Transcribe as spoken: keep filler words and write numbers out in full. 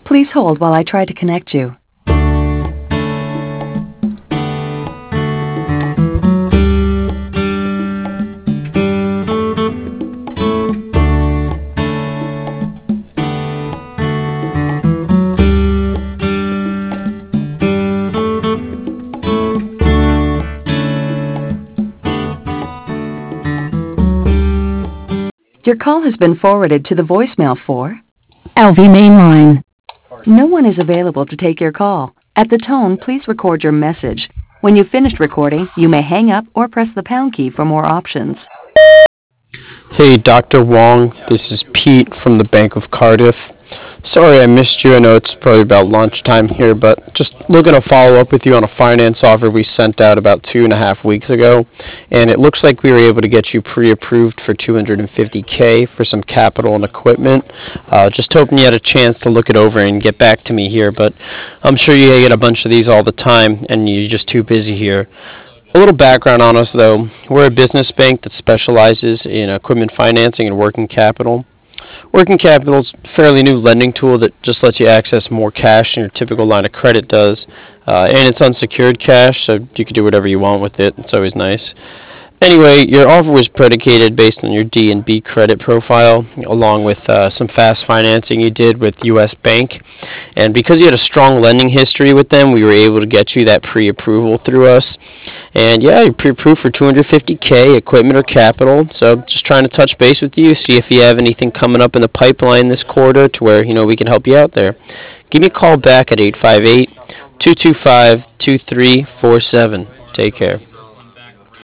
Please hold while I try to connect you. Your call has been forwarded to the voicemail for L V Mainline. No one is available to take your call. At the tone, please record your message. When you've finished recording, you may hang up or press the pound key for more options. Hey, Doctor Wong, this is Pete from the Bank of Cardiff. Sorry I missed you. I know it's probably about lunchtime here, but just looking to follow up with you on a finance offer we sent out about two and a half weeks ago, and it looks like we were able to get you pre-approved for two hundred fifty K for some capital and equipment. Uh, just hoping you had a chance to look it over and get back to me here, but I'm sure you get a bunch of these all the time, and you're just too busy here. A little background on us, though. We're a business bank that specializes in equipment financing and working capital. Working capital is a fairly new lending tool that just lets you access more cash than your typical line of credit does. Uh, and it's unsecured cash, so you can do whatever you want with it. It's always nice. Anyway, your offer was predicated based on your D and B credit profile, along with uh, some fast financing you did with U S Bank. And because you had a strong lending history with them, we were able to get you that pre-approval through us. And yeah, you're pre-approved for two hundred fifty K, equipment or capital. So just trying to touch base with you, see if you have anything coming up in the pipeline this quarter to where, you know, we can help you out there. Give me a call back at eight five eight, two two five, two three four seven. Take care.